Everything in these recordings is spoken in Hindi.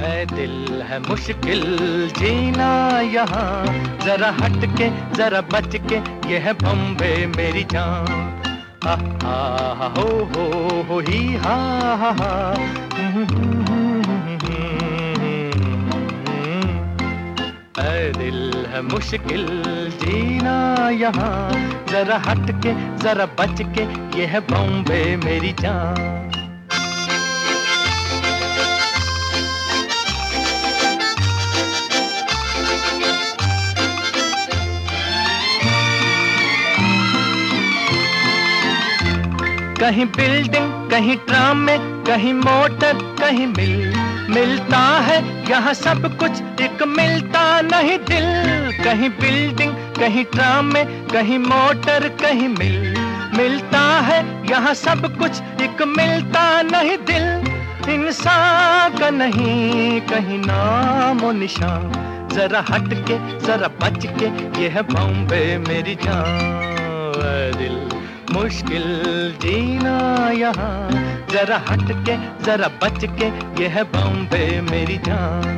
ऐ दिल है मुश्किल जीना यहाँ, जरा हट के जरा बच के, ये है बॉम्बे मेरी जान। हा हा हो ही हा हा। ऐ दिल है मुश्किल जीना यहाँ, जरा हट के जरा बच के, ये है बॉम्बे मेरी जान। कहीं बिल्डिंग कहीं ट्राम में, कहीं मोटर कहीं मिलता है यहाँ सब कुछ, एक मिलता नहीं दिल। कहीं बिल्डिंग कहीं ट्राम में, कहीं मोटर कहीं मिलता है यहाँ सब कुछ, एक मिलता नहीं दिल। इंसान का नहीं कहीं नाम और निशान, जरा हट के जरा बच के, ये है बॉम्बे मेरी जान। दिल मुश्किल जीना यहाँ, जरा हट के जरा बच के, ये है बॉम्बे मेरी जान।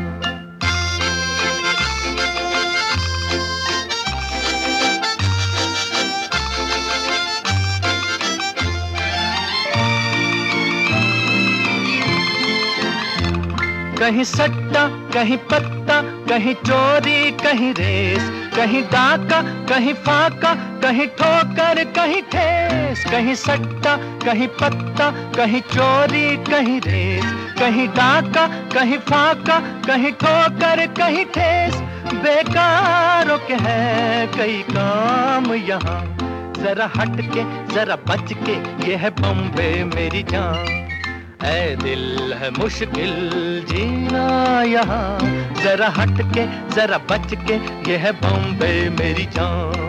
कहीं सट्टा कहीं पत्ता, कहीं चोरी कहीं रेस, कहीं डाका कहीं फाका, कहीं ठोकर कहीं ठेस। कहीं सट्टा कहीं पत्ता, कहीं चोरी कहीं रेस, कहीं डाका कहीं फाका, कहीं ठोकर कहीं ठेस। बेकारों के है कई काम यहाँ, जरा हट के जरा बच के, ये है बॉम्बे मेरी जान। ऐ दिल है मुश्किल जीना यहाँ, जरा हट के जरा बच के, ये है बॉम्बे मेरी जान।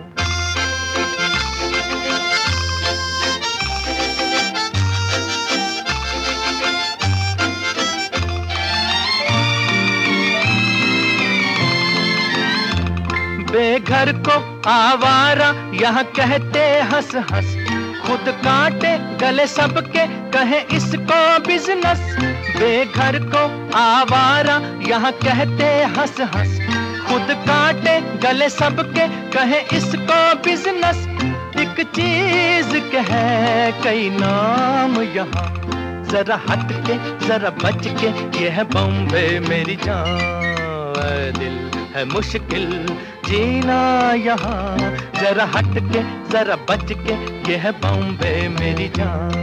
बेघर को आवारा यहाँ कहते हंस हंस, खुद काटे गले सबके कहे इसको बिजनेस। बेघर को आवारा यहाँ कहते हंस हंस, खुद काटे गले सबके कहे इसको बिजनेस। एक चीज के है कई नाम यहाँ, जरा हट के जरा बच के, ये है बॉम्बे मेरी जान। दिल है मुश्किल जीना यहाँ, जरा हट के जरा बच के, ये है बॉम्बे मेरी जान।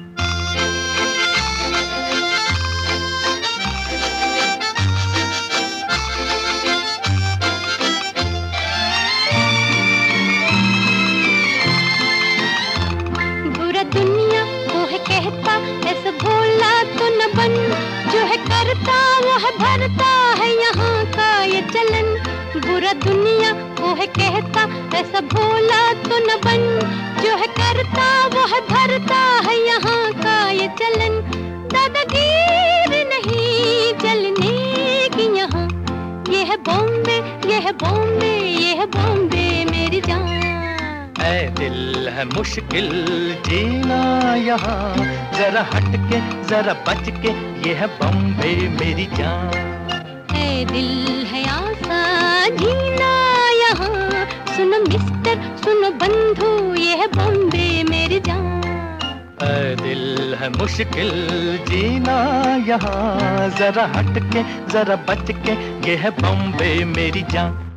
बुरा दुनिया वो है कहता, ऐसा भोला तो न बन, जो है करता वो है भरता है यहाँ का ये चलन। बुरा दुनिया वो है कहता, ऐसा भोला तो न बन, जो है करता वो है भरता है यहाँ का ये चलन। दादागीर नहीं चलने की यहाँ, ये है बॉम्बे ये है बॉम्बे ये है बॉम्बे मेरी जान। ऐ दिल है मुश्किल जीना यहाँ, जरा हट के जरा बच के, ये है बॉम्बे मेरी जान। ऐ दिल है आसान जीना यहाँ, सुनो मिस्टर सुनो बंधु, ये है बॉम्बे मेरी जान। ऐ दिल है मुश्किल जीना यहाँ, जरा हट के जरा बच के, ये है बॉम्बे मेरी जान।